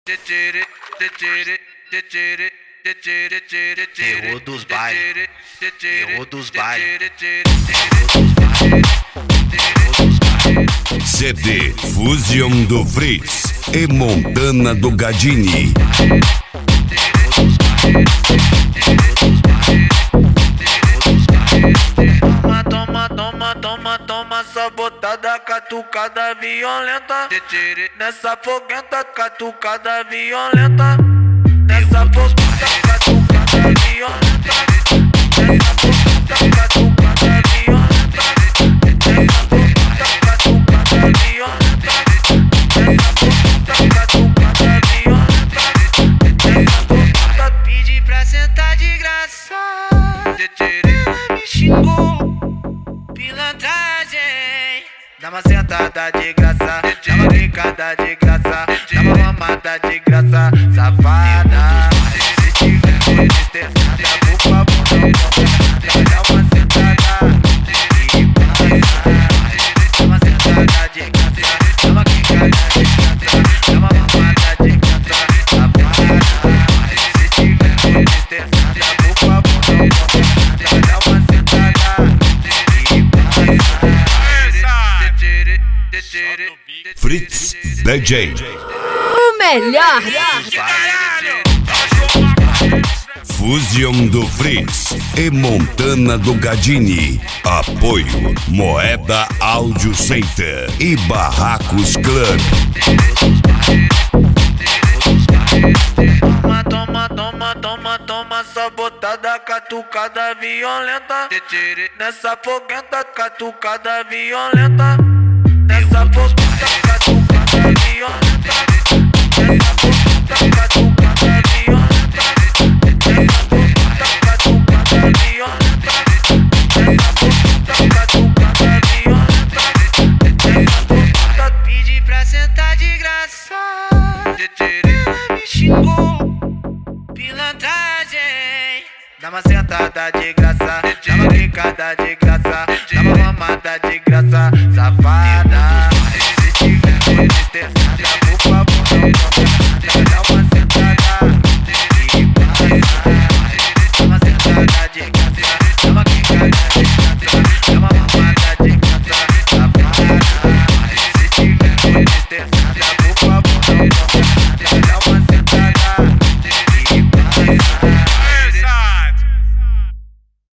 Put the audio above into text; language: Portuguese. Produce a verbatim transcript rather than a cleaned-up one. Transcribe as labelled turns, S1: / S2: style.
S1: Terror dos bailes, terror dos bailes.
S2: C D Fusion do Fritz e Montana do Gadini.
S1: Toma, toma, toma, toma, toma, sabotada, catucada violenta. Nessa foguenta, catucada violenta. Nessa foguenta, catucada violenta. Nessa foguenta, catucada violenta. Nessa foguenta, catucada violenta. Nessa foguenta, catucada violenta. Nessa foguenta,
S3: pedi pra sentar de graça. Ela me xingou, pilantragem.
S1: dá uma sentada de graça, dá uma brincada de graça, dá uma mamada de graça, safada. Se tiver de testada, por favor não conta, dá uma sentada de graça, dá uma sentada de graça, dá uma brincada de graça, dá uma mamada de graça, safada. Se tiver de testada, por favor não conta, dá uma sentada de graça.
S2: Fritz D J.
S4: O melhor.
S2: Fusion do Fritz e Montana do Gadini. Apoio Moeda Audio Center e Barracos Club.
S1: Toma, toma, toma, toma, toma, sabotada, catucada violenta. Nessa foguenta, catucada violenta. Nessa foguenta, catucada violenta. Nessa foguenta, catucada violenta. Nessa foguenta, catucada violenta. Nessa foguenta, catucada violenta. Nessa foguenta,
S3: Pedi pra sentar de graça. Ela me xingou, pilantragem.
S1: dá uma sentada de graça, dá uma brincada de graça, dá uma mamada de graça, safada.